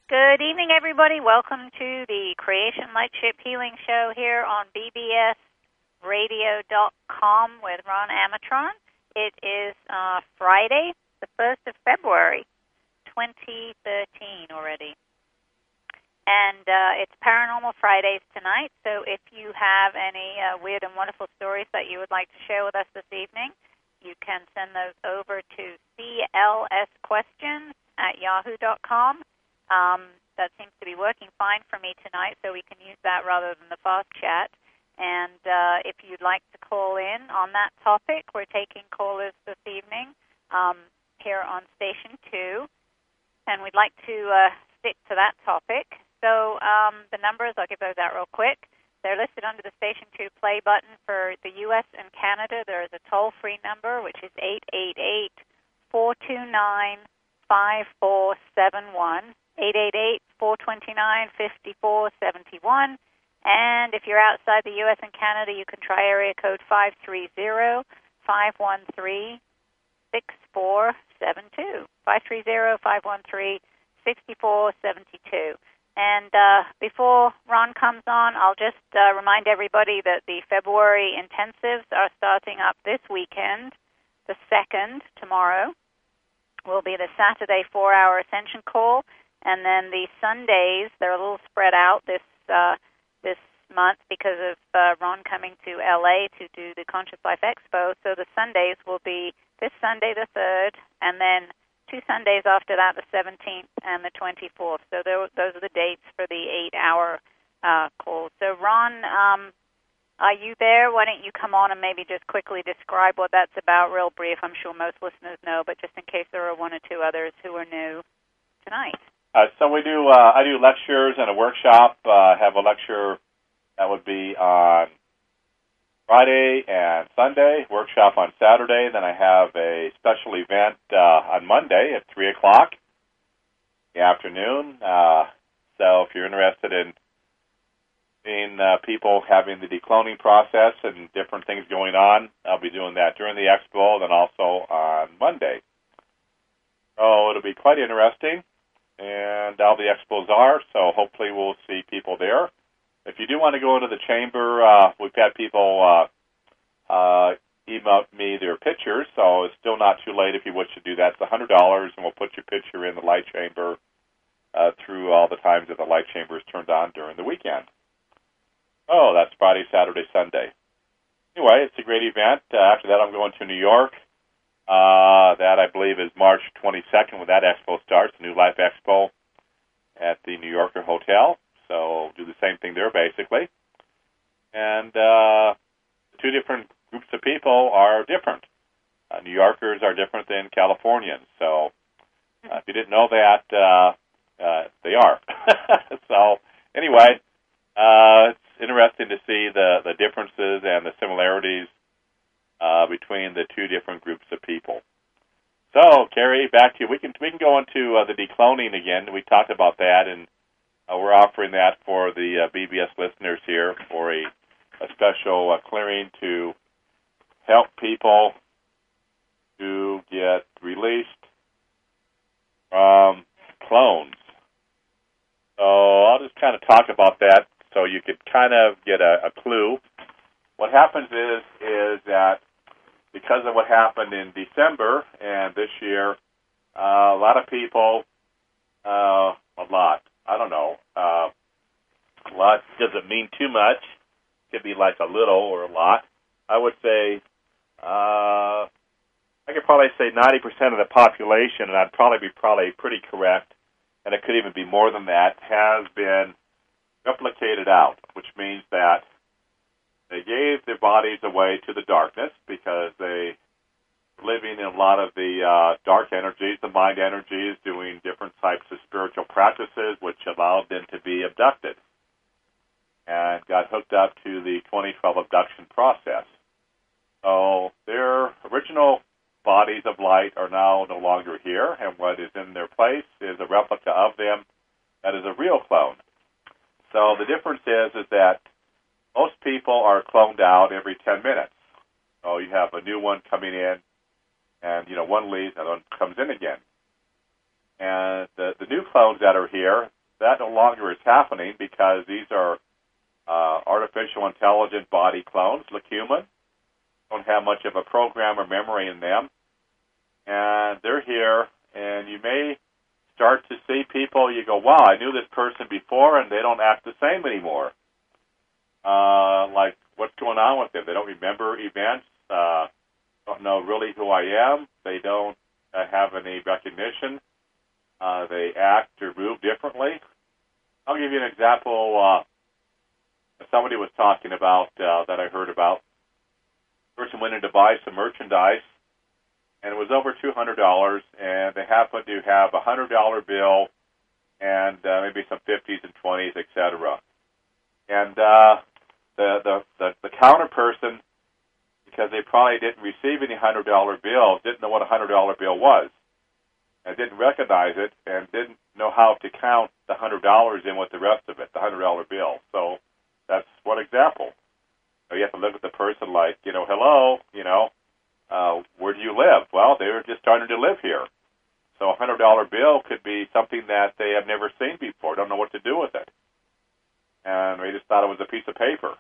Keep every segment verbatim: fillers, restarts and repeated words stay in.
Good evening, everybody. Welcome to the Creation Lightship Healing Show here on B B S radio dot com with Ron Amatron. It is uh, Friday, the first of February, twenty thirteen already. And uh, it's Paranormal Fridays tonight, so if you have any uh, weird and wonderful stories that you would like to share with us this evening, you can send those over to C L S questions at yahoo dot com. Um, that seems to be working fine for me tonight, so we can use that rather than the fast chat. And uh, if you'd like to call in on that topic, we're taking callers this evening um, here on Station two, and we'd like to uh, stick to that topic. So um, the numbers, I'll give those out real quick. They're listed under the Station two play button. For the U S and Canada, there is a toll-free number, which is eight eight eight, four two nine, five four seven one. eight eight eight, four two nine, five four seven one. And if you're outside the U S and Canada, you can try area code five three zero, five one three, six four seven two. five three zero, five one three, six four seven two. And uh, before Ron comes on, I'll just uh, remind everybody that the February intensives are starting up this weekend. The second, tomorrow, will be the Saturday four-hour Ascension Call. And then the Sundays, they're a little spread out this uh, this month because of uh, Ron coming to L A to do the Conscious Life Expo. So the Sundays will be this Sunday, the third, and then two Sundays after that, the seventeenth and the twenty-fourth. So those are the dates for the eight-hour uh, calls. So Ron, um, are you there? Why don't you come on and maybe just quickly describe what that's about, real brief. I'm sure most listeners know, but just in case there are one or two others who are new tonight. Uh, so we do. Uh, I do lectures and a workshop. Uh, I have a lecture that would be on Friday and Sunday. Workshop on Saturday. Then I have a special event uh, on Monday at three o'clock in the afternoon. Uh, so if you're interested in seeing uh, people having the decloning process and different things going on, I'll be doing that during the expo. Then also on Monday. So it'll be quite interesting. And all the expos are, so hopefully we'll see people there. If you do want to go into the chamber, uh, we've had people uh, uh, email me their pictures, so it's still not too late if you wish to do that. It's one hundred dollars, and we'll put your picture in the light chamber uh, through all the times that the light chamber is turned on during the weekend. Oh, that's Friday, Saturday, Sunday. Anyway, it's a great event. Uh, after that, I'm going to New York. Uh, that, I believe, is March twenty-second when that expo starts, New Life Expo at the New Yorker Hotel. So do the same thing there, basically. And uh, two different groups of people are different. Uh, New Yorkers are different than Californians. So uh, if you didn't know that, uh, uh, they are. So anyway, uh, it's interesting to see the, the differences and the similarities Uh, between the two different groups of people. So, Carrie, back to you. We can we can go into uh, the decloning again. We talked about that, and uh, we're offering that for the uh, B B S listeners here for a, a special uh, clearing to help people to get released from clones. So I'll just kind of talk about that so you could kind of get a, a clue. What happens is is that because of what happened in December and this year, uh, a lot of people, uh, a lot, I don't know, uh, a lot doesn't mean too much. It could be like a little or a lot. I would say, uh, I could probably say ninety percent of the population, and I'd probably be probably pretty correct, and it could even be more than that, has been replicated out, which means that they gave their bodies away to the darkness because they were living in a lot of the uh, dark energies, the mind energies, doing different types of spiritual practices, which allowed them to be abducted and got hooked up to the twenty twelve abduction process. So their original bodies of light are now no longer here, and what is in their place is a replica of them that is a real clone. So the difference is, is that most people are cloned out every ten minutes. So you have a new one coming in, and, you know, one leaves and one comes in again. And the, the new clones that are here, that no longer is happening because these are uh, artificial intelligent body clones, look human, don't have much of a program or memory in them, and they're here, and you may start to see people, you go, wow, I knew this person before, and they don't act the same anymore. Uh, like, what's going on with them? They don't remember events, uh, don't know really who I am, they don't uh, have any recognition, uh, they act or move differently. I'll give you an example. Uh, somebody was talking about uh, that I heard about. A person went in to buy some merchandise, and it was over two hundred dollars, and they happened to have a one hundred dollar bill and uh, maybe some fifties and twenties, et cetera. And uh, the, the, the, the counter person, because they probably didn't receive any one hundred dollar bills, didn't know what a one hundred dollar bill was, and didn't recognize it, and didn't know how to count the one hundred dollars in with the rest of it, the one hundred dollar bill. So that's one example. So you have to look at the person like, you know, hello, you know, uh, where do you live? Well, they were just starting to live here. So a one hundred dollar bill could be something that they have never seen before, don't know what to do with it. And they just thought it was a piece of paper.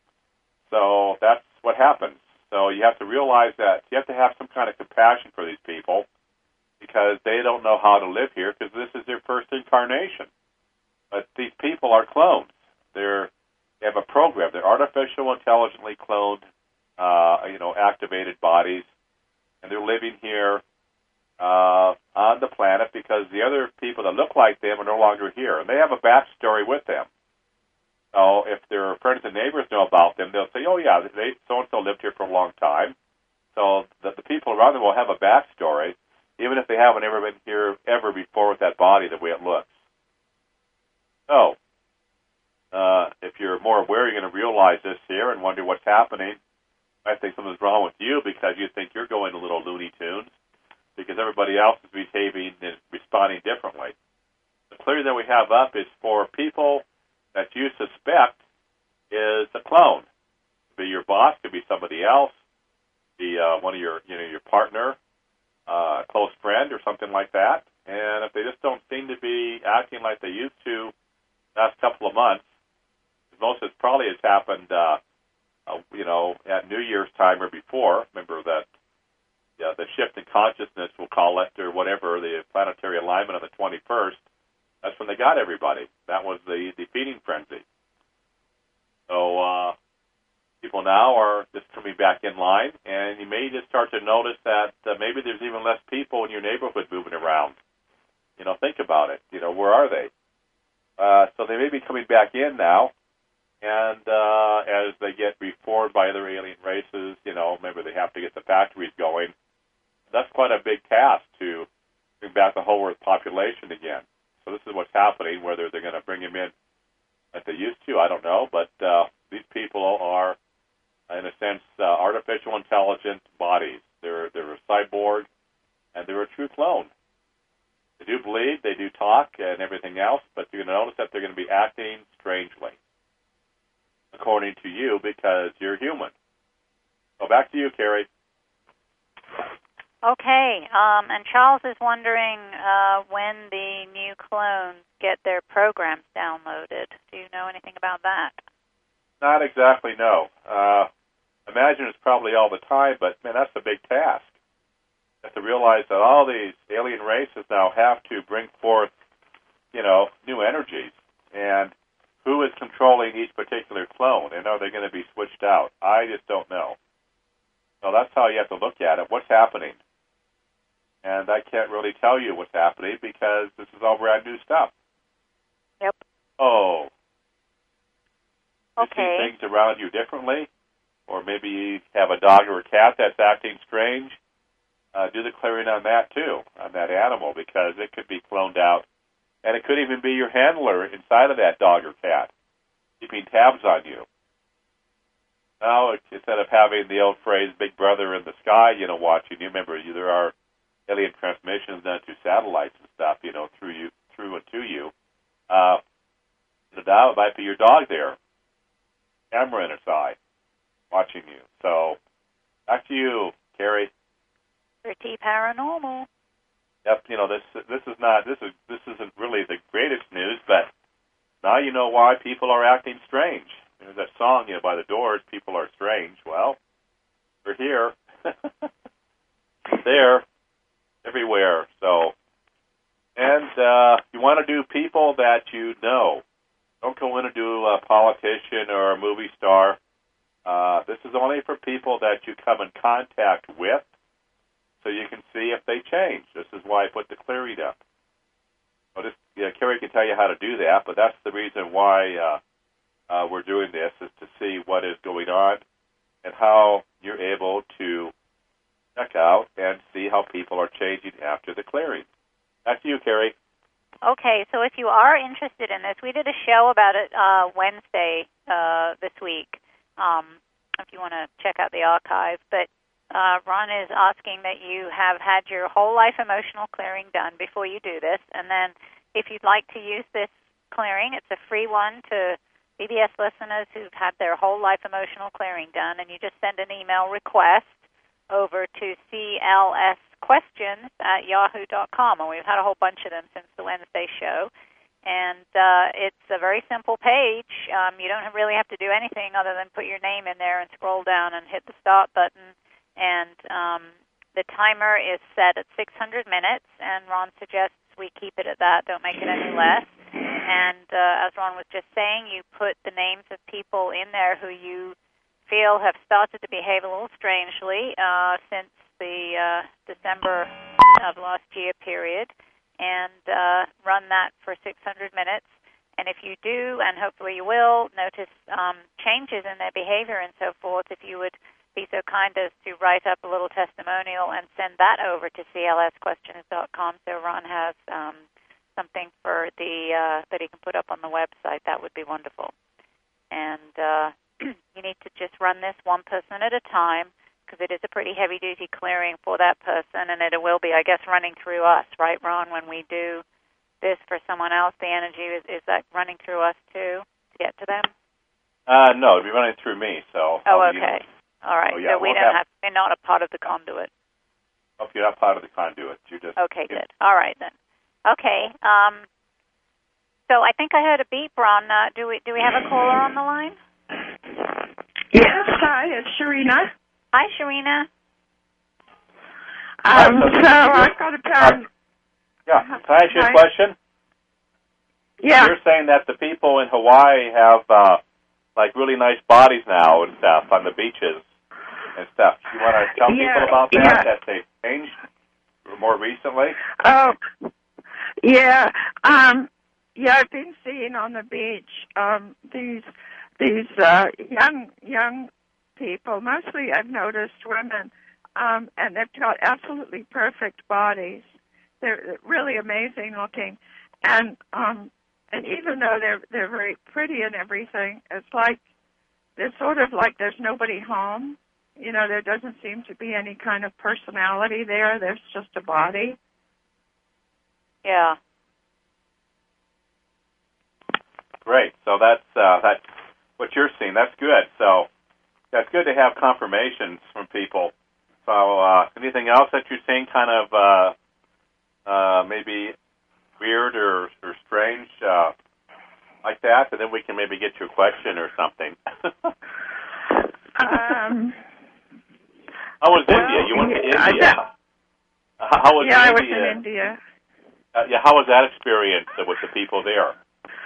So that's what happens. So you have to realize that you have to have some kind of compassion for these people because they don't know how to live here because this is their first incarnation. But these people are clones. They're, they have a program. They're artificial, intelligently cloned, uh, you know, activated bodies, and they're living here uh, on the planet because the other people that look like them are no longer here. And they have a backstory with them. So if their friends and neighbors know about them, they'll say, oh, yeah, they, so-and-so lived here for a long time. So the, the people around them will have a backstory, even if they haven't ever been here ever before with that body the way it looks. So uh, if you're more aware, you're going to realize this here and wonder what's happening. I think something's wrong with you because you think you're going a little Looney Tunes because everybody else is behaving and responding differently. The theory that we have up is for people that you suspect is a clone. It could be your boss, could be somebody else, be uh, one of your, you know, your partner, uh, a close friend, or something like that. And if they just don't seem to be acting like they used to last couple of months, most of it probably has happened, uh, uh, you know, at New Year's time or before. Remember that yeah, the shift in consciousness, we'll call it, or whatever, the planetary alignment on the twenty-first. That's when they got everybody. That was the, the feeding frenzy. So uh, people now are just coming back in line, and you may just start to notice that uh, maybe there's even less people in your neighborhood moving around. You know, think about it. You know, where are they? Uh, so they may be coming back in now, and uh, as they get reformed by other alien races, you know, maybe they have to get the factories going. That's quite a big task to bring back the whole Earth population again. So this is what's happening. Whether they're going to bring him in like they used to, I don't know. But uh, these people are, in a sense, uh, artificial intelligent bodies. They're they're a cyborg, and they're a true clone. They do bleed, they do talk, and everything else, but you're going to notice that they're going to be acting strangely, according to you, because you're human. So back to you, Carrie. Okay, um, and Charles is wondering uh, when the new clones get their programs downloaded. Do you know anything about that? Not exactly, no. Uh, imagine it's probably all the time, but, man, that's a big task. You have to realize that all these alien races now have to bring forth, you know, new energies. And who is controlling each particular clone? And are they going to be switched out? I just don't know. So that's how you have to look at it. What's happening? And I can't really tell you what's happening because this is all brand new stuff. Yep. Oh. You okay. see things around you differently? Or maybe you have a dog or a cat that's acting strange? Uh, do the clearing on that, too, on that animal, because it could be cloned out. And it could even be your handler inside of that dog or cat, keeping tabs on you. Now, instead of having the old phrase, big brother in the sky, you know, watching you, remember, you, there are alien transmissions done to satellites and stuff, you know, through you, through and to you. Uh, now it might be your dog there, camera in its eye, watching you. So, back to you, Carrie. Pretty paranormal. Yep, you know, this this is not this is this isn't really the greatest news, but now you know why people are acting strange. There's that song, you know, by the Doors, people are strange. Well, we're here. There, everywhere. So, and uh, you want to do people that you know. Don't go in and do a politician or a movie star. Uh, this is only for people that you come in contact with, so you can see if they change. This is why I put the clearing up. Well, this, yeah, Kerry can tell you how to do that, but that's the reason why uh, uh, we're doing this, is to see what is going on and how you're able to check out and see how people are changing after the clearing. Back to you, Kerry. Okay, so if you are interested in this, we did a show about it uh, Wednesday uh, this week, um, if you want to check out the archive. But uh, Ron is asking that you have had your whole life emotional clearing done before you do this. And then if you'd like to use this clearing, it's a free one to B B S listeners who've had their whole life emotional clearing done. And you just send an email request over to C L S questions at yahoo dot com, and we've had a whole bunch of them since the Wednesday show. And uh, it's a very simple page. Um, you don't really have to do anything other than put your name in there and scroll down and hit the start button. And um, the timer is set at six hundred minutes, and Ron suggests we keep it at that, don't make it any less. And uh, as Ron was just saying, you put the names of people in there who you feel have started to behave a little strangely uh, since the uh, December of last year period, and uh, run that for six hundred minutes. And if you do, and hopefully you will, notice um, changes in their behavior and so forth, if you would be so kind as to write up a little testimonial and send that over to C L S questions dot com so Ron has um, something for the uh, that he can put up on the website, that would be wonderful. And uh, you need to just run this one person at a time, because it is a pretty heavy-duty clearing for that person, and it will be, I guess, running through us, right, Ron? When we do this for someone else, the energy, is, is that running through us, too, to get to them? Uh, no, it'll be running through me, so... Oh, okay. All right, oh, yeah, so we we'll don't have, have, we're not a part of the conduit. Oh, you're not part of the conduit. You're just... Okay, good. All right, then. Okay, um, so I think I heard a beep, Ron. Uh, do we do we have a caller on the line? Yes, hi, it's Sharina. Hi, Sharina. Um, so I've got a pair of... Yeah, can I ask you a Hi. question? Yeah. You're saying that the people in Hawaii have, uh, like, really nice bodies now and stuff on the beaches and stuff. You want to tell Yeah, people about that, yeah. that they've changed more recently? Oh, yeah. Um, yeah, I've been seeing on the beach um, these these uh, young young people. Mostly, I've noticed women, um, and they've got absolutely perfect bodies. They're really amazing looking, and um, and even though they're they're very pretty and everything, it's like it's sort of like there's nobody home. You know, there doesn't seem to be any kind of personality there. There's just a body. Yeah. Great. So that's uh, that's what you're seeing. That's good. So that's good to have confirmations from people. So uh, anything else that you're seeing kind of uh, uh, maybe weird or, or strange uh, like that? And then we can maybe get you a question or something. um, How was well, India? You went to yeah, India. I, How was yeah, India? I was in India. Uh, yeah, how was that experience with the people there?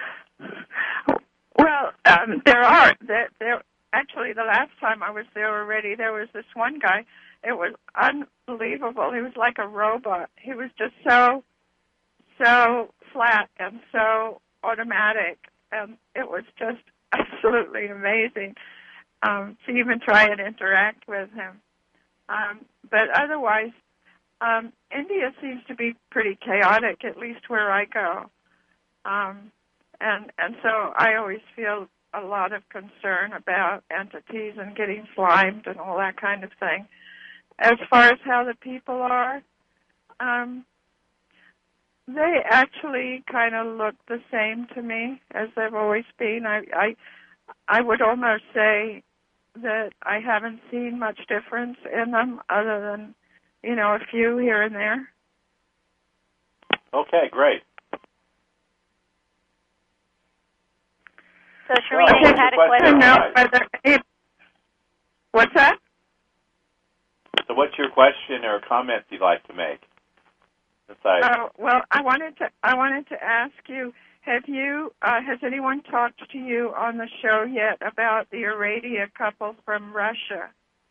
Well, um, there are there, there. Actually, the last time I was there already, there was this one guy. It was unbelievable. He was like a robot. He was just so, so flat and so automatic, and it was just absolutely amazing um, to even try and interact with him. Um, but otherwise, um, India seems to be pretty chaotic, at least where I go. Um, and and so I always feel a lot of concern about entities and getting slimed and all that kind of thing. As far as how the people are, um, they actually kind of look the same to me as they've always been. I, I I would almost say that I haven't seen much difference in them other than, you know, a few here and there. Okay, great. question? know Right. whether it, what's that? So what's your question or comment you'd like to make? Since I, Oh, well, I wanted to I wanted to ask you, have you uh, has anyone talked to you on the show yet about the Aradia couple from Russia?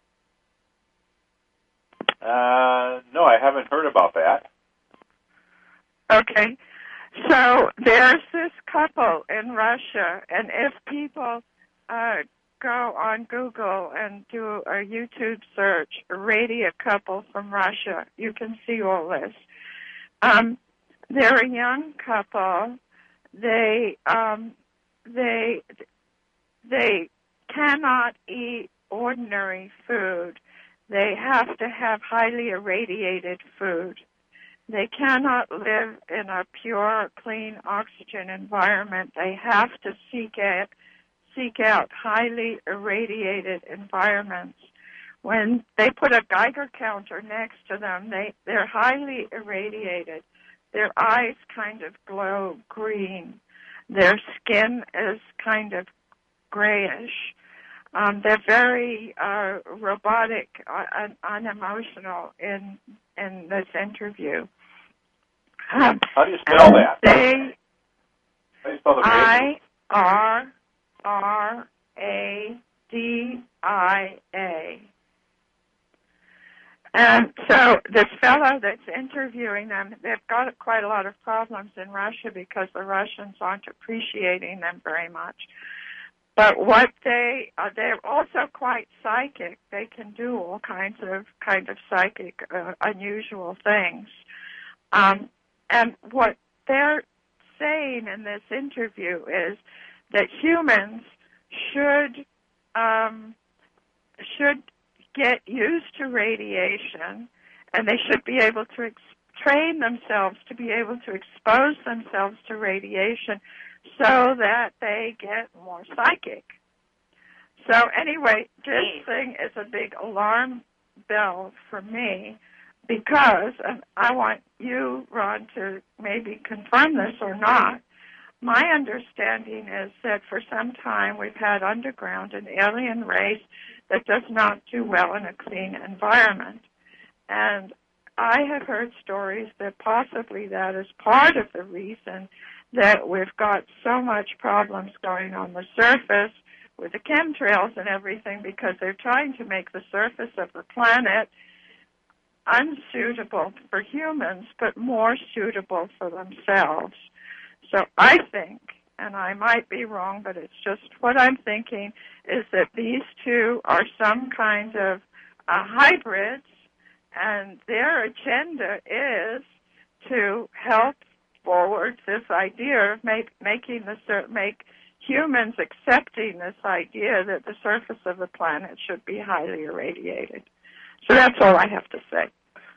uh, no, I haven't heard about that. Okay. So there's this couple in Russia, and if people uh, go on Google and do a YouTube search, Aradia couple from Russia, you can see all this. Um, they're a young couple. They um, they they cannot eat ordinary food. They have to have highly irradiated food. They cannot live in a pure, clean oxygen environment. They have to seek out seek out highly irradiated environments. When they put a Geiger counter next to them, they, they're highly irradiated. Their eyes kind of glow green. Their skin is kind of grayish. Um, they're very uh, robotic, uh, unemotional in in this interview. Um, How do you spell that? They How do you spell the I R R A D I A. And so this fellow that's interviewing them, they've got quite a lot of problems in Russia because the Russians aren't appreciating them very much. But what they uh, they're also quite psychic. They can do all kinds of kind of psychic, uh, unusual things. Um, and what they're saying in this interview is that humans should um, should get used to radiation, and they should be able to ex- train themselves to be able to expose themselves to radiation so that they get more psychic. So anyway, this thing is a big alarm bell for me because, and I want you, Ron, to maybe confirm this or not, my understanding is that for some time we've had underground an alien race that does not do well in a clean environment. And I have heard stories that possibly that is part of the reason that we've got so much problems going on the surface with the chemtrails and everything because they're trying to make the surface of the planet unsuitable for humans but more suitable for themselves. So I think, and I might be wrong, but it's just what I'm thinking, is that these two are some kind of uh, hybrids, and their agenda is to help forward this idea of make, making the make humans accepting this idea that the surface of the planet should be highly irradiated. So that's all I have to say.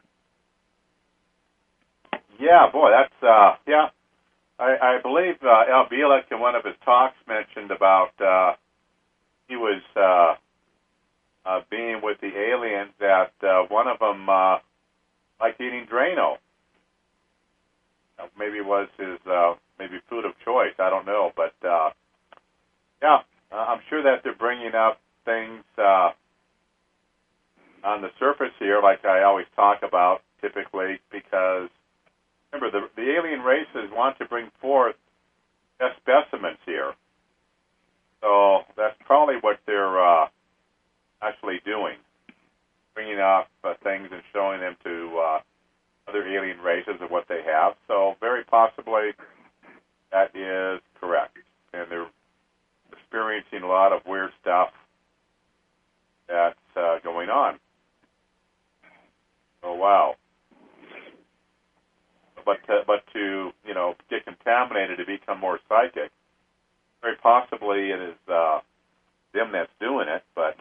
Yeah, boy, that's, uh, yeah. I, I believe uh, Al Bielek in one of his talks mentioned about uh, he was uh, uh, being with the aliens that uh, one of them uh, liked eating Drano. Uh, maybe it was his uh, maybe food of choice. I don't know, but uh, yeah, uh, I'm sure that they're bringing up things uh, on the surface here, like I always talk about typically, because remember, the, the alien races want to bring forth test specimens here. So that's probably what they're uh, actually doing, bringing up uh, things and showing them to uh, other alien races of what they have. So very possibly that is correct. And they're experiencing a lot of weird stuff that's uh, going on. Oh, wow. But to, but to, you know, get contaminated to become more psychic, very possibly it is uh, them that's doing it, but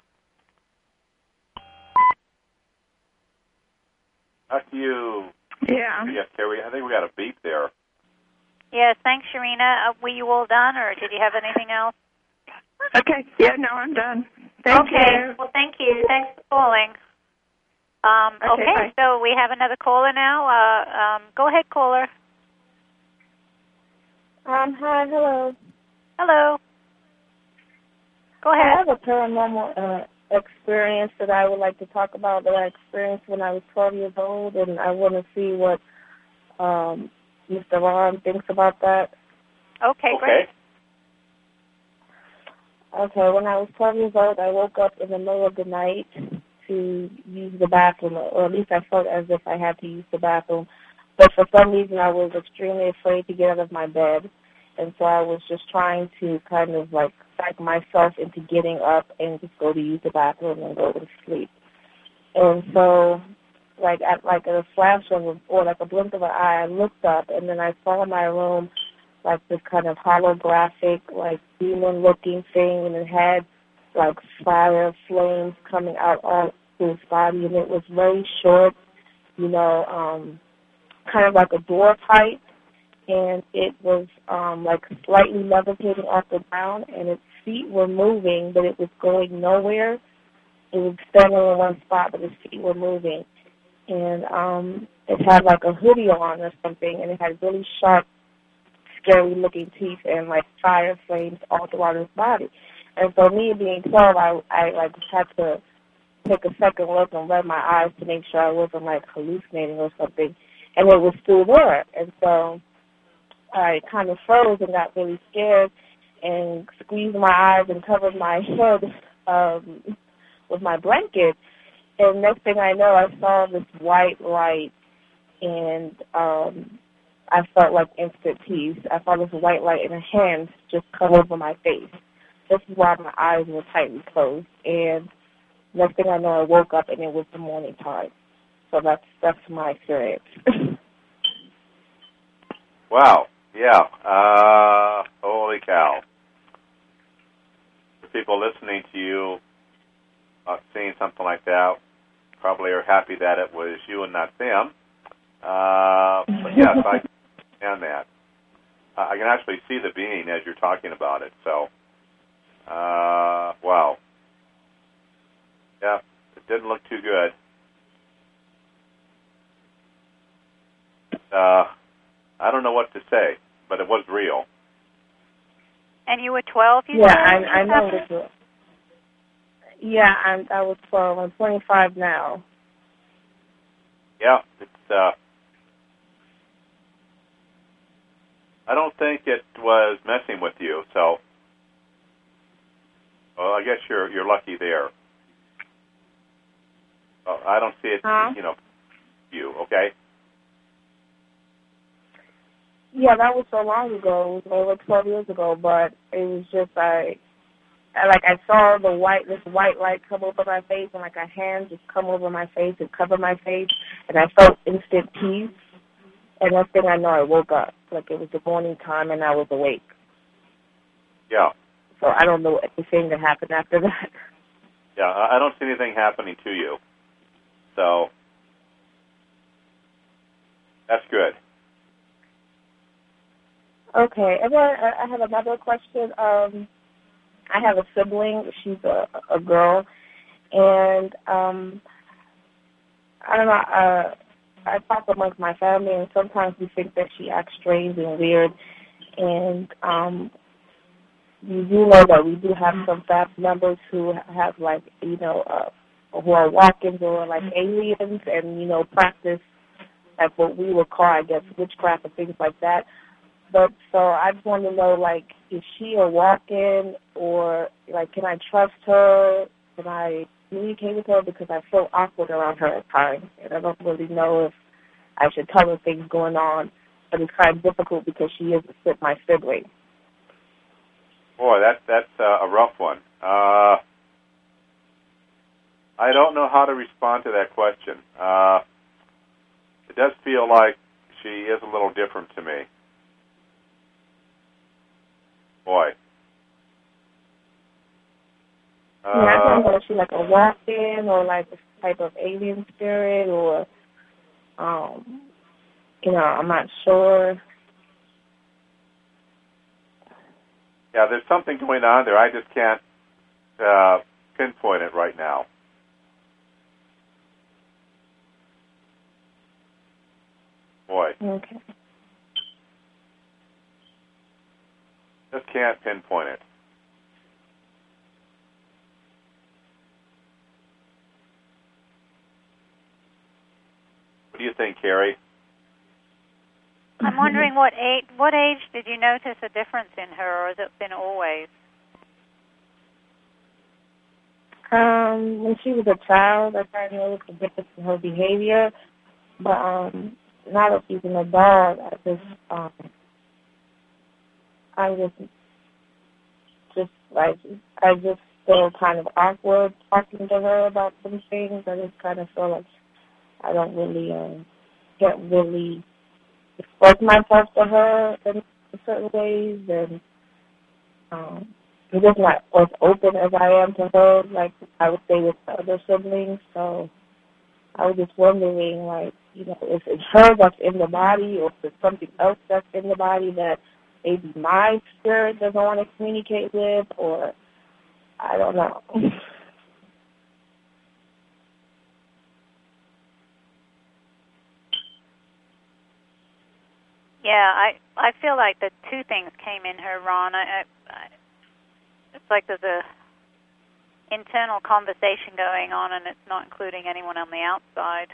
back to you. Yeah. Yes, Terry, I think we got a beep there. Yes, thanks, Sharina. Uh, were you all done, or did you have anything else? Okay. Yeah, no, I'm done. Thank okay. you. Well, thank you. Thanks for calling. Um, okay, okay so we have another caller now. Uh, um, go ahead, caller. Um, hi, hello. Hello. Go I ahead. have a paranormal uh, experience that I would like to talk about that I experienced when I was twelve years old, and I want to see what um, Mister Ron thinks about that. Okay, Okay. great. Okay, when I was twelve years old, I woke up in the middle of the night to use the bathroom, or at least I felt as if I had to use the bathroom. But for some reason, I was extremely afraid to get out of my bed, and so I was just trying to kind of like psych myself into getting up and just go to use the bathroom and go to sleep. And so, like at like a flash of a, or like a blink of an eye, I looked up, and then I saw in my room like this kind of holographic, like demon-looking thing, and it had like fire flames coming out all through his body, and it was very short, you know, um, kind of like a door pipe, and it was um, like slightly levitating off the ground, and its feet were moving, but it was going nowhere. It was standing in one spot, but its feet were moving, and um, it had like a hoodie on or something, and it had really sharp, scary-looking teeth and like fire flames all throughout his body. And so me being twelve, I, I like had to take a second look and rub my eyes to make sure I wasn't like hallucinating or something. And it was still there. And so I kind of froze and got really scared and squeezed my eyes and covered my head um, with my blanket. And next thing I know, I saw this white light, and um, I felt like instant peace. I saw this white light in a hand just come over my face. This is why my eyes were tightly closed. And next thing I know, I woke up and it was the morning time. So that's that's my experience. Wow. Yeah. Uh, holy cow. The people listening to you uh, seeing something like that probably are happy that it was you and not them. Uh, but yes, I understand that. Uh, I can actually see the being as you're talking about it. So, uh, wow. Yeah, it didn't look too good. Uh, I don't know what to say, but it was real. And you were twelve, you yeah, said? I, I know this. Was, yeah, I'm, I was twelve. I'm twenty-five now. Yeah, it's. Uh, I don't think it was messing with you, so. Well, I guess you're you're lucky there. Well, I don't see it, Huh? you know, you okay. Yeah, that was so long ago. It was over twelve years ago, but it was just I, I like I saw the white this white light come over my face, and like a hand just come over my face and cover my face, and I felt instant peace. And next thing I know, I woke up like it was the morning time, and I was awake. Yeah. So I don't know anything that happened after that. Yeah, I I don't see anything happening to you, so that's good. Okay, and then I have another question. Um, I have a sibling. She's a, a girl, and um, I don't know. Uh, I talk amongst my family, and sometimes we think that she acts strange and weird. And um, you do know that we do have some family members who have, like, you know, uh, who are walk-ins or like aliens, and you know, practice like what we would call, I guess, witchcraft and things like that. But so I just want to know, like, is she a walk-in, or, like, can I trust her? Can I communicate with her? Because I feel awkward around her at times, and I don't really know if I should tell her things going on. But it's kind of difficult because she is my sibling. Boy, that that's uh, a rough one. Uh, I don't know how to respond to that question. Uh, it does feel like she is a little different to me. Boy. Uh, Yeah, I don't know if she's like a walk-in or like a type of alien spirit, or, um, you know, I'm not sure. Yeah, there's something going on there. I just can't uh, pinpoint it right now. Boy. Okay. Just can't pinpoint it. think, Carrie? I'm wondering what age, what age did you notice a difference in her, or has it been always? Um, when she was a child, I started to notice a difference in her behavior. But um, now that she's an adult, I just um, I just just like I just feel kind of awkward talking to her about some things. I just kind of feel like I don't really um, can't really express myself to her in certain ways, and um, I'm just not as open as I am to her, like I would say with other siblings. So I was just wondering, like, you know, if it's her that's in the body, or if it's something else that's in the body that maybe my spirit doesn't want to communicate with, or I don't know. Yeah, I I feel like the two things came in her, Ron. I, I, I, it's like there's a internal conversation going on, and it's not including anyone on the outside.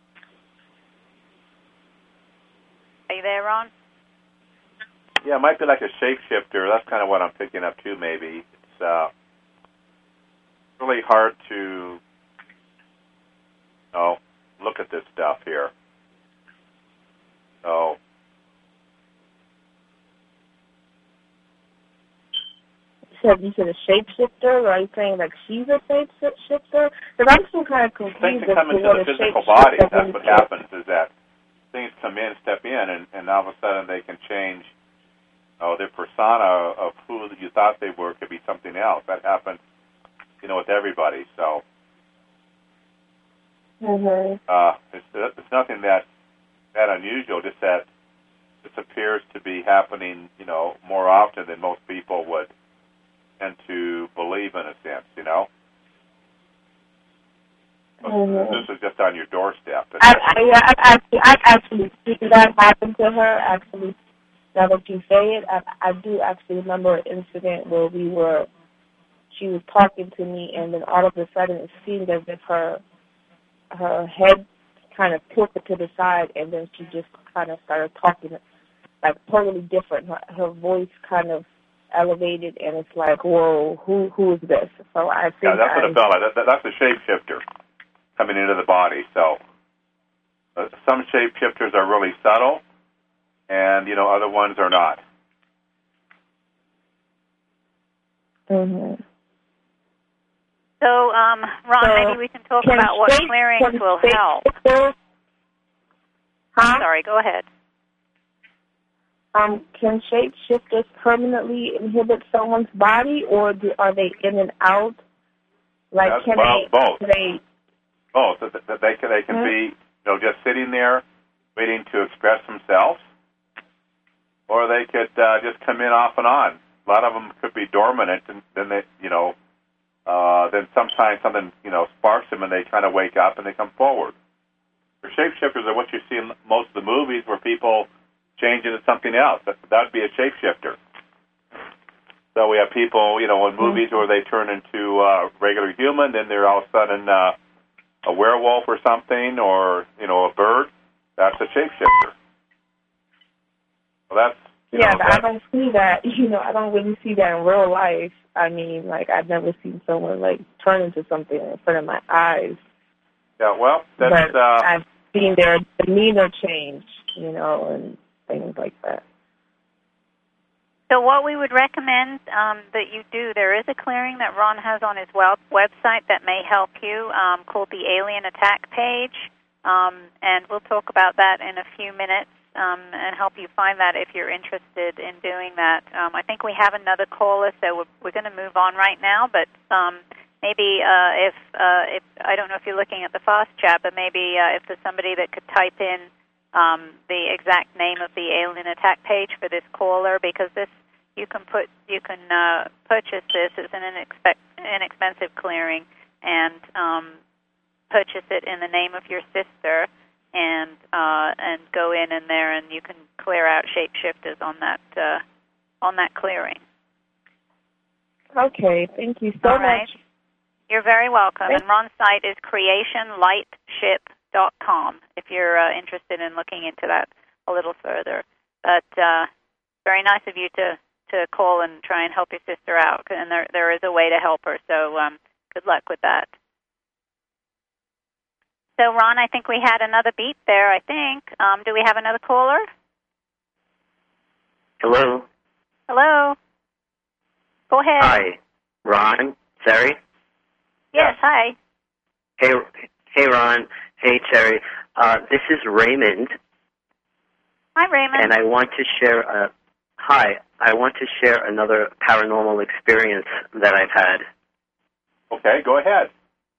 Are you there, Ron? Yeah, it might be like a shapeshifter. That's kind of what I'm picking up too. Maybe it's uh, really hard to, you know, look at this stuff here. So. Said you said a shapeshifter, or are you saying like she's a shapeshifter? Because I'm still kind of confused. Things as that come to into what the a physical shapeshifter body. That's is. what happens is that things come in, step in, and, and all of a sudden they can change. Oh, their persona of who you thought they were could be something else. That happens, you know, with everybody. So Mm-hmm. uh, it's, it's nothing that that unusual. Just that this appears to be happening, you know, more often than most people would tend to believe, in a sense, you know. Mm-hmm. This is just on your doorstep. I, I, yeah, I've actually, I've actually seen that happen to her. Actually, now that you say it, I, I do actually remember an incident where we were, she was talking to me, and then all of a sudden it seemed as if her her head kind of tilted to the side, and then she just kind of started talking like totally different. Her, her voice kind of elevated, and it's like, whoa, who who is this? So I think yeah, that's what I, it felt like. That, that, that's a shapeshifter coming into the body. So uh, some shapeshifters are really subtle, and you know other ones are not. Mm-hmm. So, um, Ron, so maybe we can talk can about what shape, clearings will help. Huh? Sorry, go ahead. Um, can shapeshifters permanently inhibit someone's body, or do, are they in and out? Like, That's, can well, they? both. Can they Both. That that they can, they can hmm? be, you know, just sitting there waiting to express themselves, or they could uh, just come in off and on. A lot of them could be dormant, and then they, you know, uh, then sometimes something, you know, sparks them, and they kind of wake up and they come forward. For shapeshifters are what you see in most of the movies where people change into something else. That would be a shapeshifter. So we have people, you know, in movies where they turn into a uh, regular human, then they're all of a sudden uh, a werewolf or something, or, you know, a bird. That's a shapeshifter. Well, that's, you yeah, know, but that's, I don't see that. You know, I don't really see that in real life. I mean, like, I've never seen someone like turn into something in front of my eyes. yeah, well, that's, but uh, I've seen their demeanor change, you know, and things like that. So what we would recommend um, that you do, there is a clearing that Ron has on his web- website that may help you um, called the Alien Attack Page, um, and we'll talk about that in a few minutes um, and help you find that if you're interested in doing that. Um, I think we have another caller, so we're, we're going to move on right now, but um, maybe uh, if, uh, if, I don't know if you're looking at the fast chat, but maybe uh, if there's somebody that could type in um, the exact name of the Alien Attack Page for this caller, because this you can put you can uh, purchase this as an inexpe- inexpensive clearing and um, purchase it in the name of your sister, and uh, and go in in there, and you can clear out shapeshifters on that uh, on that clearing. Okay, thank you so All right. much. You're very welcome. Thank- and Ron's site is creation light ship dot com if you're uh, interested in looking into that a little further. But uh, very nice of you to, to call and try and help your sister out, and there there is a way to help her, so um, good luck with that. So, Ron, I think we had another beat there, I think. Um, do we have another caller? Hello. Hello. Go ahead. Hi, Ron, Terry. Yes, hi. Hey, hey, Ron. Hey, Terry. Uh, this is Raymond. Hi, Raymond. And I want to share a hi. I want to share another paranormal experience that I've had. Okay, go ahead.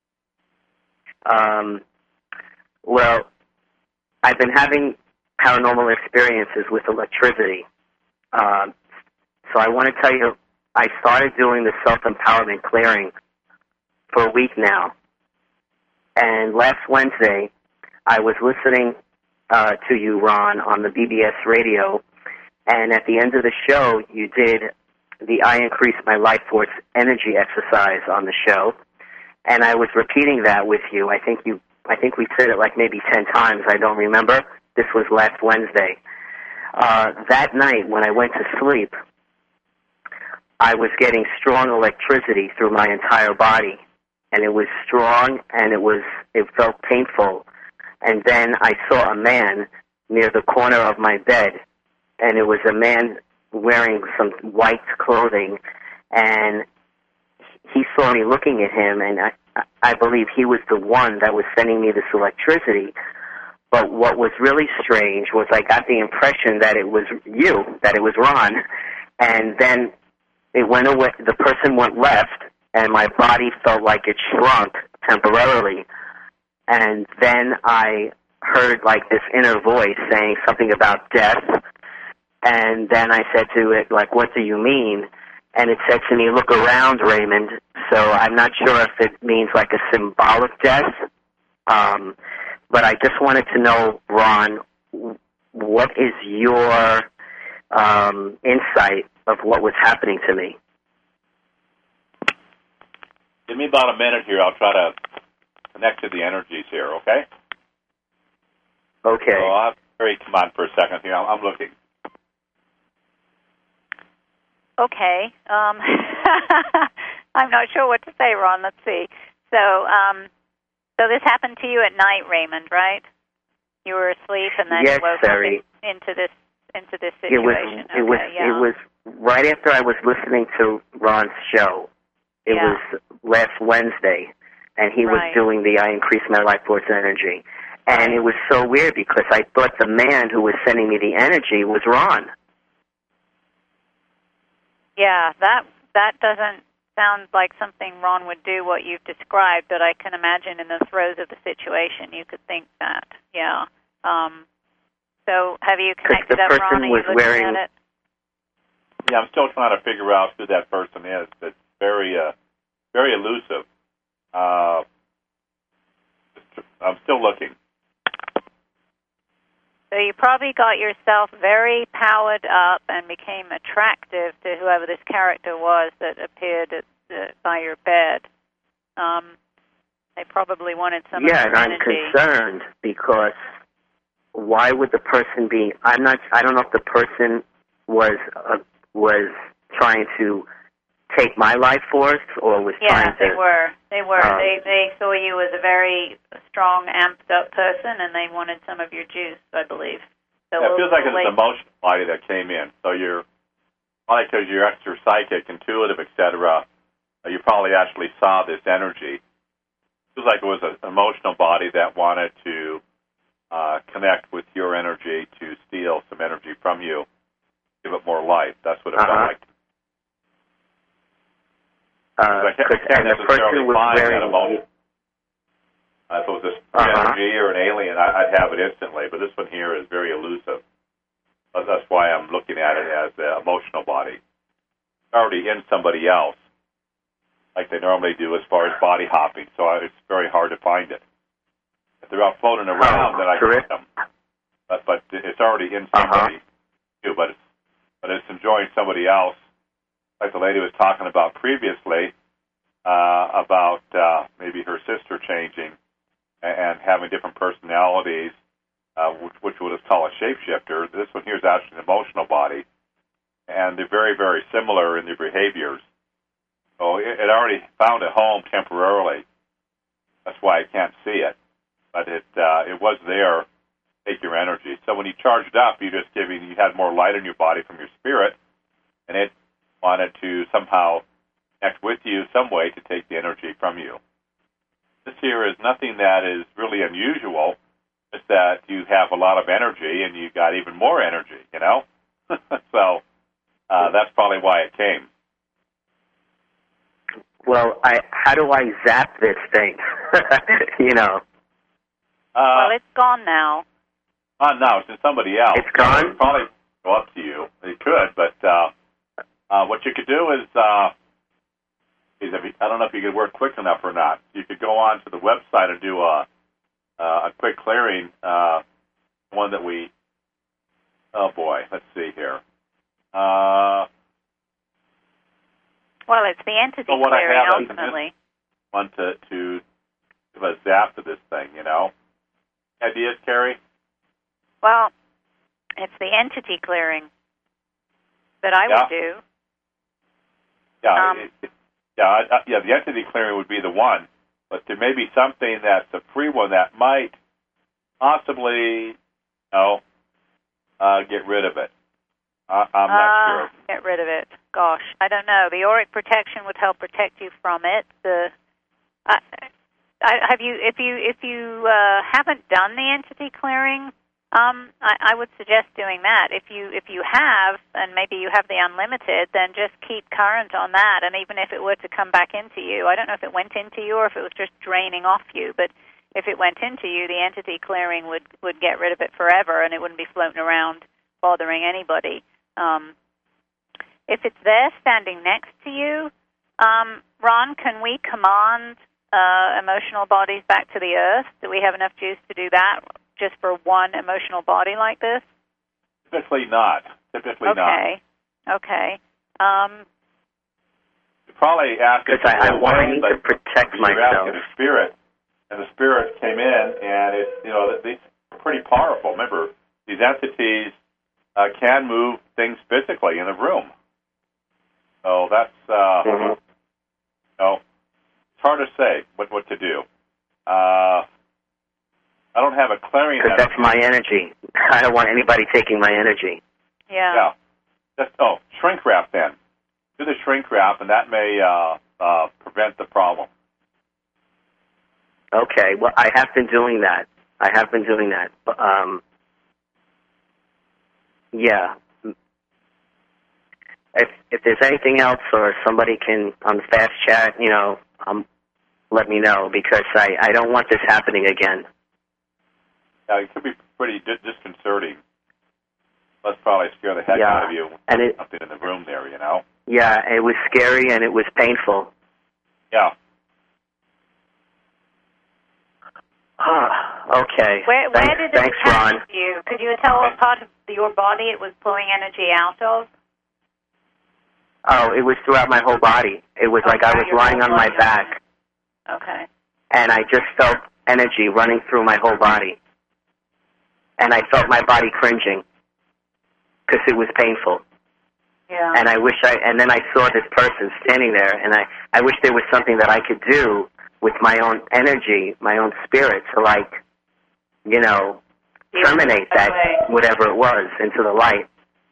Um, well, I've been having paranormal experiences with electricity. Um, so I want to tell you, I started doing the self-empowerment clearing for a week now. And last Wednesday, I was listening uh, to you, Ron, on the B B S radio. And at the end of the show, you did the I Increase My Life Force energy exercise on the show. And I was repeating that with you. I think you, I think we said it like maybe ten times. I don't remember. This was last Wednesday. Uh, that night, when I went to sleep, I was getting strong electricity through my entire body, and it was strong, and it was it felt painful. And then I saw a man near the corner of my bed, and it was a man wearing some white clothing, and he saw me looking at him, and I, I believe he was the one that was sending me this electricity. But what was really strange was I got the impression that it was you, that it was Ron, and then it went away. The person went left, and my body felt like it shrunk temporarily. And then I heard like this inner voice saying something about death, and then I said to it, like, what do you mean? And it said to me, look around, Raymond. So I'm not sure if it means like a symbolic death. Um, but I just wanted to know, Ron, what is your um, insight of what was happening to me? Give me about a minute here. I'll try to connect to the energies here, okay? Okay. So I'll, Harry, come on for a second here. I'm, I'm looking. Okay. Um, I'm not sure what to say, Ron. Let's see. So, um, so this happened to you at night, Raymond, right? You were asleep, and then yes, you woke Terry. up in, into this into this situation. It was. Okay, It was. yeah. It was right after I was listening to Ron's show. It yeah. was last Wednesday, and he right. was doing the I Increase My Life Force energy. And right. it was so weird because I thought the man who was sending me the energy was Ron. Yeah, that that doesn't sound like something Ron would do, what you've described, but I can imagine in the throes of the situation you could think that, yeah. Um, so have you connected the up, person Ron? Are you was looking wearing... at it? Yeah, I'm still trying to figure out who that person is. It's very, uh, very elusive. Uh, I'm still looking. So you probably got yourself very powered up and became attractive to whoever this character was that appeared at the, by your bed. Um, they probably wanted some yeah, of and your I'm energy. concerned because why would the person be? I'm not. I don't know if the person was uh, was trying to take my life force or was yeah, trying to. they were. They were. Um, they they saw you as a very strong, amped up person, and they wanted some of your juice, I believe. So yeah, it feels like it's late. an emotional body that came in. So you're probably because you're extra psychic, intuitive, et cetera. You probably actually saw this energy. It feels like it was an emotional body that wanted to uh, connect with your energy to steal some energy from you, give it more life. That's what it uh-huh. felt like. Uh, I can't, I can't and the necessarily person was find wearing. that emotion. Uh, if it was a Uh-huh. energy or an alien, I, I'd have it instantly. But this one here is very elusive. But that's why I'm looking at it as the emotional body. It's already in somebody else, like they normally do as far as body hopping. So I, it's very hard to find it. If they're out floating around, Oh, then I correct. get them. But but it's already in somebody Uh-huh. too. But it's but it's enjoying somebody else. Like the lady was talking about previously, uh, about uh, maybe her sister changing. and having different personalities, uh, which, which we'll just call a shapeshifter. This one here is actually an emotional body, and they're very, very similar in their behaviors. So it, it already found a home temporarily. That's why I can't see it, but it uh, it was there. Take your energy. So when you charged up, you just giving you had more light in your body from your spirit, and it wanted to somehow connect with you some way to take the energy from you. This here is nothing that is really unusual. It's that you have a lot of energy and you got even more energy, you know? so uh, that's probably why it came. Well, I how do I zap this thing? you know? Uh, well, it's gone now. Uh, no, it's in somebody else. It's gone? It would probably go up to you. It could, but uh, uh, what you could do is, uh, is if you, I don't know if you could work quick enough or not. You could go on to the website and do a, uh, a quick clearing, uh, one that we, oh boy, let's see here. Uh, well, it's the entity well, what clearing, I have ultimately. One to, to give a zap to this thing, you know? Ideas, Carrie? Well, it's the entity clearing that I yeah. would do. Yeah, um, it, it, yeah, uh, yeah. The entity clearing would be the one, but there may be something that's a free one that might possibly, you know, uh, get rid of it. I, I'm not uh, sure. Get rid of it. Gosh, I don't know. The auric protection would help protect you from it. The I, I, have you if you if you uh, haven't done the entity clearing. Um, I, I would suggest doing that. If you if you have, and maybe you have the unlimited, then just keep current on that. And even if it were to come back into you, I don't know if it went into you or if it was just draining off you, but if it went into you, the entity clearing would, would get rid of it forever, and it wouldn't be floating around bothering anybody. Um, if it's there standing next to you, um, Ron, can we command uh, emotional bodies back to the earth? Do we have enough juice to do that? Just for one emotional body like this? Typically not. Typically okay. not. Okay. Um, you probably ask because I, I want to like, protect you're myself. Asking the spirit, and the spirit came in, and it, you know, these are pretty powerful. Remember, these entities uh, can move things physically in the room. So that's, uh, mm-hmm. you know, it's hard to say what what to do. Uh, I don't have a clearing. Because that's my energy. I don't want anybody taking my energy. Yeah. Yeah. Just, oh, shrink wrap then. Do the shrink wrap, and that may uh, uh, prevent the problem. Okay. Well, I have been doing that. I have been doing that. Um, yeah. If if there's anything else, or somebody can on the fast chat, you know, um, let me know, because I, I don't want this happening again. Yeah, it could be pretty di- disconcerting. Let's probably scare the heck yeah. out of you. And it, something in the room there, you know. Yeah, it was scary and it was painful. Yeah. okay. Where, where thanks, did it thanks, Ron. attach to you? Could you tell what part of your body it was pulling energy out of? Oh, it was throughout my whole body. It was okay, like I was lying on my back. Okay. And I just felt energy running through my whole body. And I felt my body cringing because it was painful. Yeah. And I wish I, and then I saw this person standing there, and I, I wish there was something that I could do with my own energy, my own spirit, to like, you know, yeah, terminate that, way. whatever it was, into the light.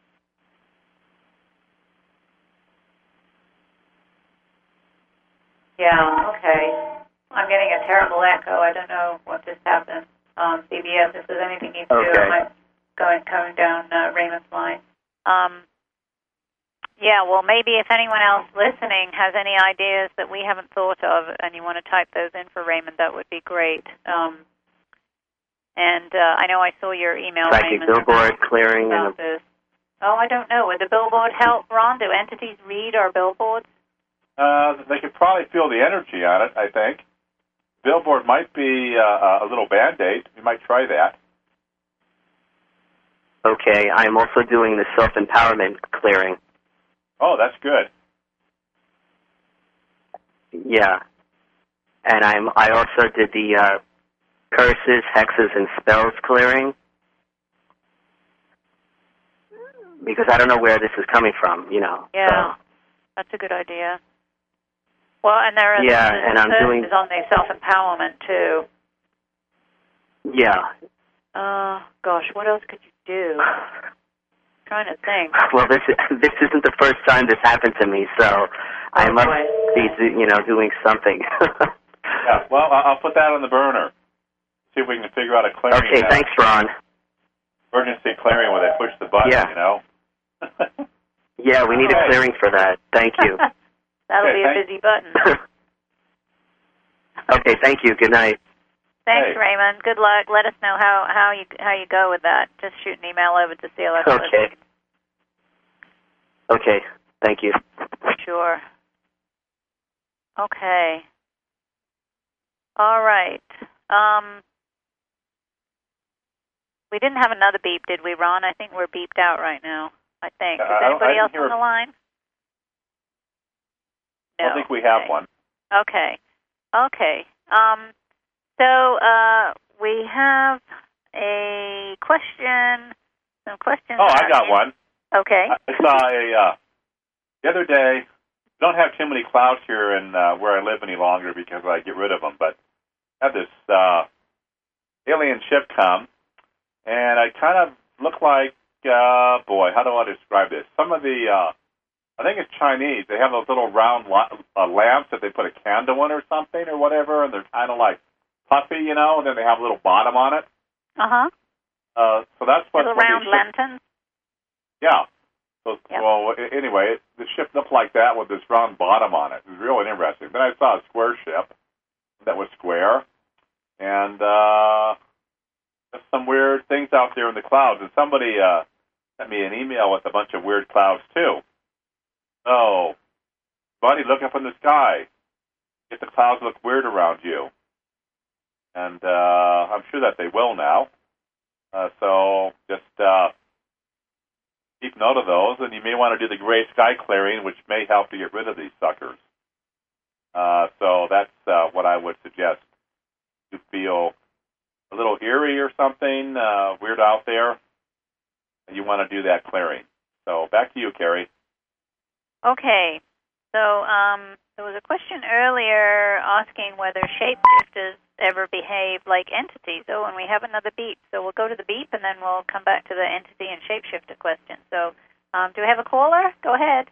Yeah, okay. I'm getting a terrible echo. I don't know what just happened. Um, B B S, if there's anything you can okay. do, I might going coming down uh, Raymond's line. Um, yeah, well, maybe if anyone else listening has any ideas that we haven't thought of, and you want to type those in for Raymond, that would be great. Um, and uh, I know I saw your email, Psychic Raymond. billboard clearing. And this. Oh, I don't know. Would the billboard help, Ron? Do entities read our billboards? Uh, they could probably feel the energy on it, I think. Billboard might be uh, a little Band-Aid. You might try that. Okay, I'm also doing the self-empowerment clearing. Oh, that's good. Yeah. And I'm, I also did the uh, curses, hexes, and spells clearing. Because I don't know where this is coming from, you know. Yeah, so. That's a good idea. Well, and there are yeah, the, and I'm doing on the self-empowerment, too. Yeah. Uh, gosh, what else could you do? I'm trying to think. Well, this this isn't the first time this happened to me, so oh, I must boy. be, you know, doing something. Yeah, well, I'll put that on the burner. See if we can figure out a clearing. Okay, now. Thanks, Ron. Emergency clearing where they push the button, yeah. you know? Yeah, we need okay. a clearing for that. Thank you. That'll okay, be a busy button. Okay, thank you. Good night. Thanks, hey. Raymond. Good luck. Let us know how, how you how you go with that. Just shoot an email over to C L S. Okay. Okay, thank you. Sure. Okay. All right. Um, we didn't have another beep, did we, Ron? I think we're beeped out right now. I think. Is uh, anybody else on a... the line? No. I don't think we have okay. one. Okay. Okay. Um, so uh, we have a question. Some questions. Oh, I got in. one. Okay. I saw a, uh, the other day, don't have too many clouds here in uh, where I live any longer because I get rid of them, but I had this uh, alien ship come, and I kind of look like, uh, boy, how do I describe this? Some of the, uh, I think it's Chinese, they have those little round la- uh, lamps that they put a candle in or something or whatever, and they're kind of like puffy, you know, and then they have a little bottom on it. Uh-huh. Uh, so that's what... Little round lanterns? Yeah. So, yep. Well, anyway, the ship looked like that with this round bottom on it. It was really interesting. Then I saw a square ship that was square, and uh, there's some weird things out there in the clouds. And somebody uh, sent me an email with a bunch of weird clouds, too. So, buddy, look up in the sky. If the clouds look weird around you. And uh, I'm sure that they will now. Uh, so just... Uh, keep note of those, and you may want to do the gray sky clearing, which may help to get rid of these suckers. Uh, so that's uh, what I would suggest. You feel a little eerie or something, uh, weird out there, and you want to do that clearing. So back to you, Carrie. Okay. So um, there was a question earlier asking whether shapeshifters ever behave like entities. Oh, and we have another beep. So we'll go to the beep, and then we'll come back to the entity and shapeshifter question. So um, do we have a caller? Go ahead.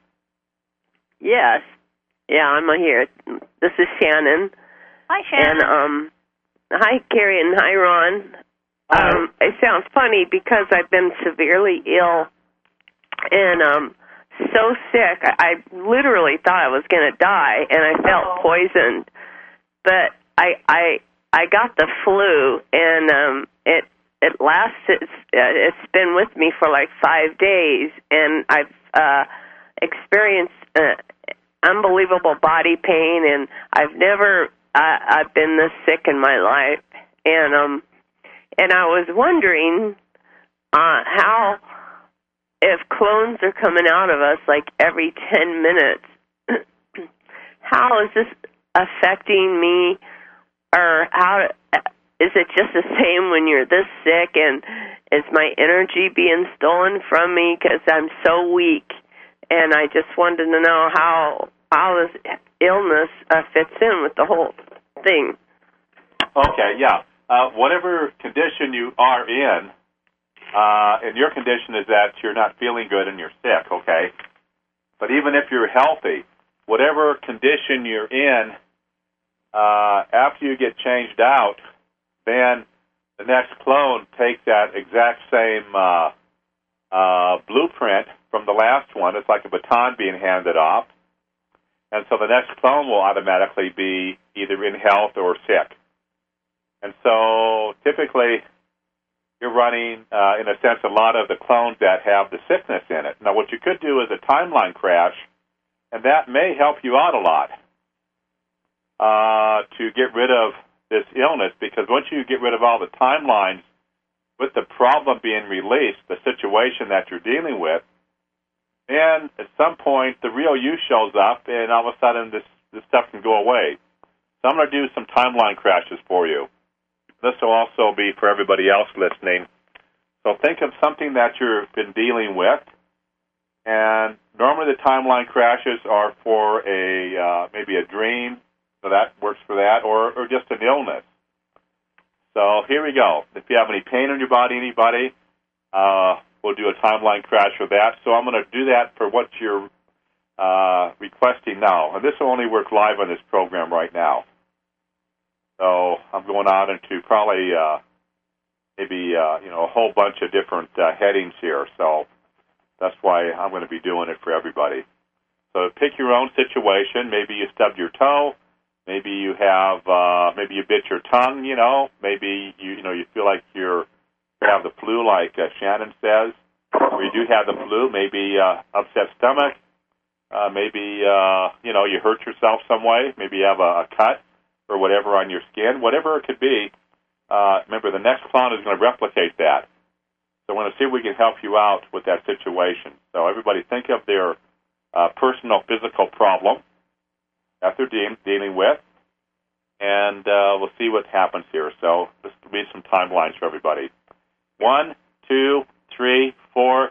Yes. Yeah, I'm here. This is Shannon. Hi, Shannon. And, um, hi, Carrie, and hi, Ron. Hi. Um, it sounds funny because I've been severely ill and um, so sick. I, I literally thought I was going to die, and I felt oh. poisoned. But I... I I got the flu, and um, it it lasted. It's, it's been with me for like five days, and I've uh, experienced uh, unbelievable body pain, and I've never uh, I've been this sick in my life, and um, and I was wondering uh, how if clones are coming out of us like every ten minutes, how is this affecting me? Or how is it just the same when you're this sick, and is my energy being stolen from me because I'm so weak? And I just wanted to know how how this illness uh, fits in with the whole thing. Okay, yeah. Uh, whatever condition you are in, uh, and your condition is that you're not feeling good and you're sick, okay? But even if you're healthy, whatever condition you're in, Uh, after you get changed out, then the next clone takes that exact same uh, uh, blueprint from the last one. It's like a baton being handed off. And so the next clone will automatically be either in health or sick. And so typically you're running, uh, in a sense, a lot of the clones that have the sickness in it. Now, what you could do is a timeline crash, and that may help you out a lot. Uh, to get rid of this illness, because once you get rid of all the timelines with the problem being released, the situation that you're dealing with, then at some point the real you shows up, and all of a sudden this, this stuff can go away. So I'm going to do some timeline crashes for you. this will also be for everybody else listening. So think of something that you've been dealing with, and normally the timeline crashes are for a uh, maybe a dream, so that works for that, or, or just an illness. So here we go. If you have any pain in your body, anybody, uh, we'll do a timeline crash for that. So I'm going to do that for what you're uh, requesting now. And this will only work live on this program right now. So I'm going on into probably uh, maybe uh, you know a whole bunch of different uh, headings here. So that's why I'm going to be doing it for everybody. So pick your own situation. Maybe you stubbed your toe. Maybe you have uh, maybe you bit your tongue. You know. Maybe you you know you feel like you're you have the flu, like uh, Shannon says, or you do have the flu. Maybe uh, upset stomach. Uh, maybe uh, you know you hurt yourself some way. Maybe you have a, a cut or whatever on your skin, whatever it could be. Uh, remember, the next clown is going to replicate that. So we're going to see if we can help you out with that situation. So everybody think of their uh, personal physical problem that they're de- dealing with, and uh, we'll see what happens here. So this will be some timelines for everybody. One, two, three, four,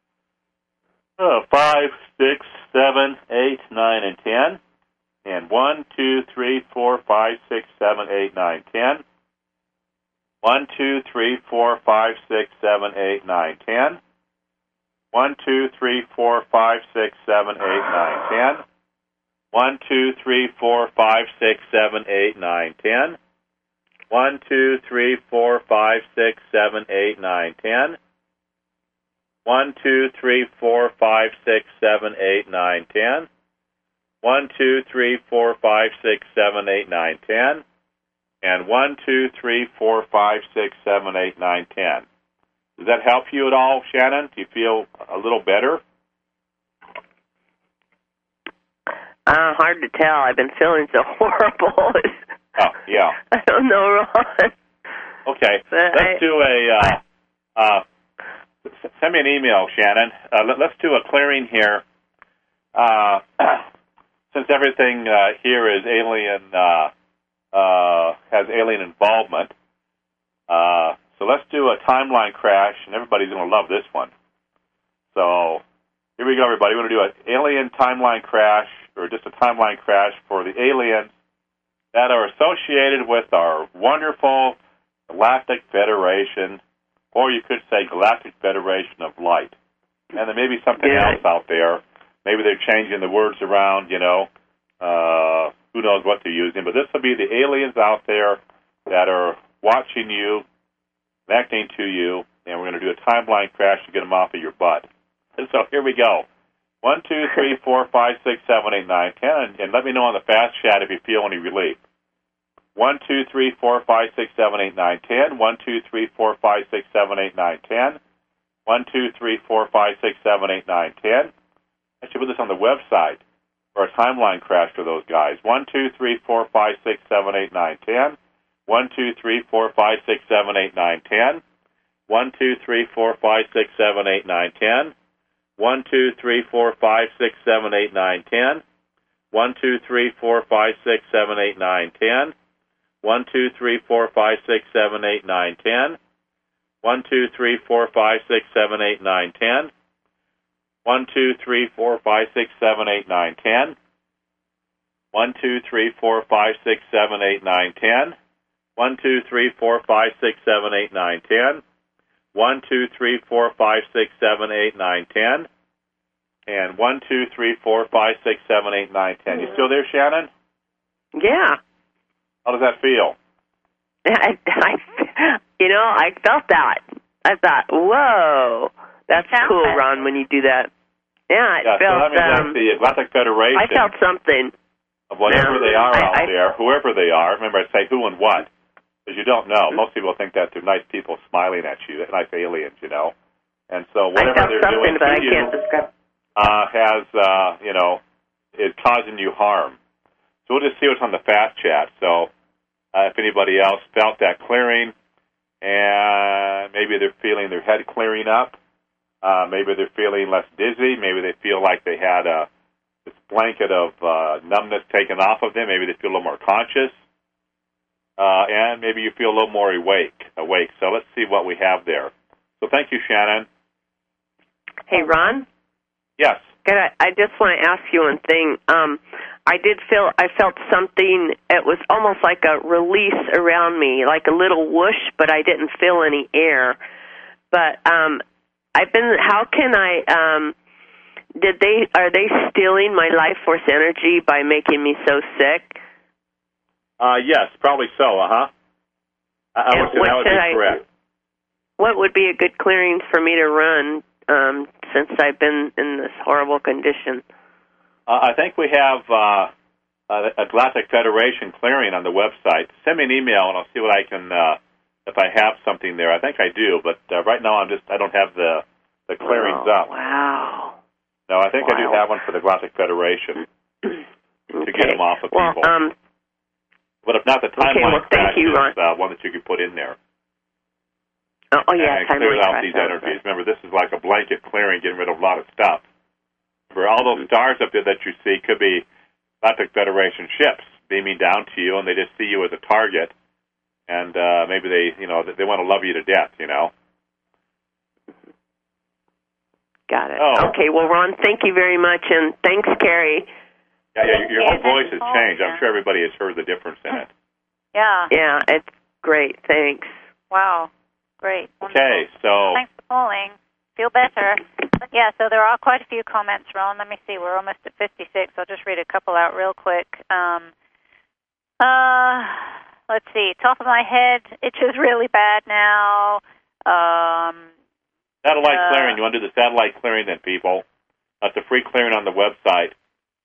uh, five, six, seven, eight, nine, and ten. And one, two, three, four, five, six, seven, eight, nine, ten. One, two, three, four, five, six, seven, eight, nine, ten. One, two, three, four, five, six, seven, eight, nine, ten. One, two, three, four, five, six, seven, eight, nine, ten. One, two, three, four, five, six, seven, eight, nine, ten. One, two, three, four, five, six, seven, eight, nine, ten. One, two, three, four, five, six, seven, eight, nine, ten. And one, two, three, four, five, six, seven, eight, nine, ten. Does that help you at all, Shannon? Do you feel a little better? Uh, hard to tell. I've been feeling so horrible. Oh, yeah. I don't know, Ron. Okay. But let's I, do a, uh, uh, send me an email, Shannon. Uh, let, let's do a clearing here. Uh, since everything uh, here is alien, uh, uh, has alien involvement, uh, so let's do a timeline crash, and everybody's going to love this one. So here we go, everybody. We're going to do an alien timeline crash, or just a timeline crash for the aliens that are associated with our wonderful Galactic Federation, or you could say Galactic Federation of Light. And there may be something yeah. else out there. Maybe they're changing the words around, you know. Uh, who knows what they're using. But this will be the aliens out there that are watching you, connecting to you, and we're going to do a timeline crash to get them off of your butt. And so here we go. One, two, three, four, five, six, seven, eight, nine, ten. And, and let me know on the fast chat if you feel any relief. One, two, three, four, five, six, seven, eight, nine, ten. One, two, three, four, five, six, seven, eight, nine, ten. One, two, three, four, five, six, seven, eight, nine, ten. I should put this on the website for a timeline crash for those guys. One, two, three, four, five, six, seven, eight, nine, ten. One, two, three, four, five, six, seven, eight, nine, ten. One, two, three, four, five, six, seven, eight, nine, ten. One, two, three, four, five, six, seven, eight, nine, ten. One, two, three, four, five, six, seven, eight, nine, ten. One, two, three, four, five, six, seven, eight, nine, ten. One, two, three, four, five, six, seven, eight, nine, ten. One, two, three, four, five, six, seven, eight, nine, ten. One, two, three, four, five, six, seven, eight, nine, ten. One, two, three, four, five, six, seven, eight, nine, ten. One, two, three, four, five, six, seven, eight, nine, ten. And one, two, three, four, five, six, seven, eight, nine, ten. You still there, Shannon? Yeah. How does that feel? I, I, you know, I felt that. I thought, whoa, that's cool, it. Ron, when you do that. Yeah, it yeah, felt, so that means um, that's the Galactic Federation. I felt something. Of whatever yeah. they are I, out I, there, whoever they are. Remember, I say who and what, because you don't know. Mm-hmm. Most people think that they're nice people smiling at you, nice aliens, you know. And so whatever I felt they're doing but to I you can't describe. Uh, has, uh, you know, is causing you harm. So we'll just see what's on the fast chat. So uh, if anybody else felt that clearing, and maybe they're feeling their head clearing up, uh, maybe they're feeling less dizzy, maybe they feel like they had a this blanket of uh, numbness taken off of them, maybe they feel a little more conscious. uh, and maybe you feel a little more awake. Awake. So let's see what we have there. So thank you, Shannon. Hey, Ron? Yes. Good. I, I just want to ask you one thing. Um, I did feel, I felt something, it was almost like a release around me, like a little whoosh, but I didn't feel any air. But um, I've been, how can I, um, did they, are they stealing my life force energy by making me so sick? Uh, yes, probably so, uh-huh. I, I would say that would be I, correct. What would be a good clearing for me to run um, since I've been in this horrible condition? Uh, I think we have uh, a Galactic Federation clearing on the website. Send me an email, and I'll see what I can, uh, if I have something there. I think I do, but uh, right now I'm just, I don't have the, the clearings oh, up. Wow. No, I think wow. I do have one for the Galactic Federation okay. to get them off of well, people. Um, but if not, the timeline okay, well, thank you, is uh, one that you could put in there. Oh, oh yeah, and clears out these that. energies. Remember, this is like a blanket clearing, getting rid of a lot of stuff. Remember, all those stars up there that you see could be Galactic Federation ships beaming down to you, and they just see you as a target, and uh, maybe they, you know, they want to love you to death, you know. Got it. Oh. Okay, well, Ron, thank you very much, and thanks, Carrie. Yeah, yeah, your, your whole voice has changed. I'm sure everybody has heard the difference in it. Yeah. Yeah, it's great. Thanks. Wow. Great. Wonderful. Okay, so... Thanks for calling. Feel better. Yeah, so there are quite a few comments, Ron. Let me see. We're almost at fifty-six. I'll just read a couple out real quick. Um, uh, let's see. Top of my head, itches really bad now. Um, satellite uh, clearing. You want to do the satellite clearing then, people? That's a free clearing on the website.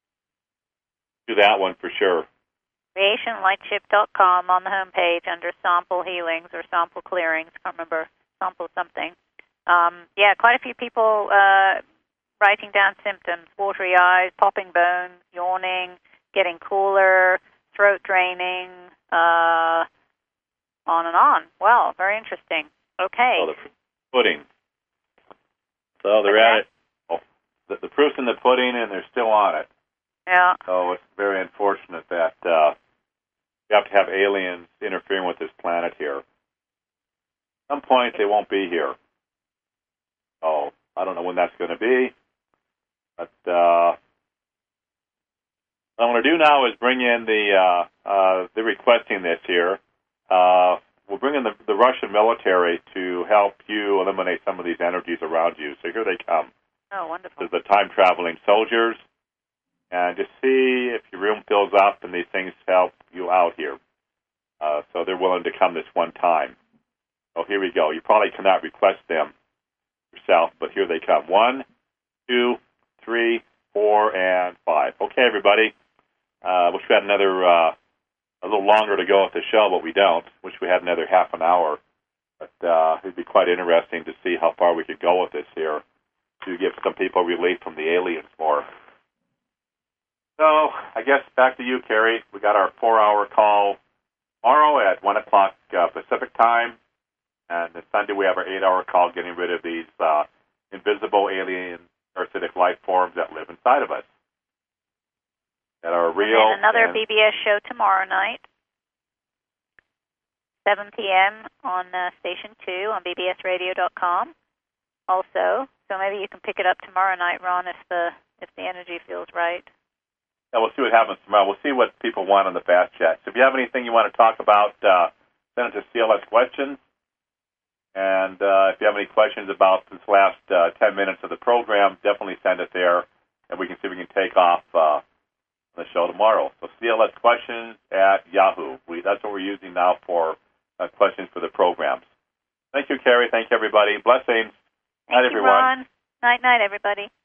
Do that one for sure. creation lightship dot com on the homepage under sample healings or sample clearings. I can't remember. Sample something. Um, yeah, quite a few people uh, writing down symptoms: watery eyes, popping bones, yawning, getting cooler, throat draining, uh, on and on. Well, very interesting. Okay. Oh, the pudding. So they're okay. at it. Oh, the, the proof's in the pudding, and they're still on it. Yeah. So it's very unfortunate that uh, you have to have aliens interfering with this planet here. At some point, they won't be here. Oh, I don't know when that's going to be. But uh, what I want to do now is bring in the uh, uh, they're requesting this here. Uh, we'll bring in the, the Russian military to help you eliminate some of these energies around you. So here they come. Oh, wonderful. There's the time-traveling soldiers. And just see if your room fills up and these things help you out here. Uh, so they're willing to come this one time. So here we go. You probably cannot request them yourself, but here they come. One, two, three, four, and five. Okay, everybody. Uh, wish we had another, uh, a little longer to go with the show, but we don't. Wish we had another half an hour. But uh, it'd be quite interesting to see how far we could go with this here to give some people relief from the aliens more. So I guess back to you, Carrie. We got our four-hour call tomorrow at one o'clock uh, Pacific time. And then Sunday we have our eight-hour call getting rid of these uh, invisible alien parasitic life forms that live inside of us. That are real. And another and B B S show tomorrow night, seven p.m. on uh, Station two on B B S radio dot com. Also, so maybe you can pick it up tomorrow night, Ron, if the if the energy feels right. Yeah, we'll see what happens tomorrow. We'll see what people want on the fast chat. So if you have anything you want to talk about, uh, send it to C L S Questions. And uh, if you have any questions about this last uh, ten minutes of the program, definitely send it there, and we can see if we can take off uh, on the show tomorrow. So C L S Questions at Yahoo. We, that's what we're using now for uh, questions for the programs. Thank you, Carrie. Thank you, everybody. Blessings. Thank Night, you, everyone. Ron. Night, night, everybody.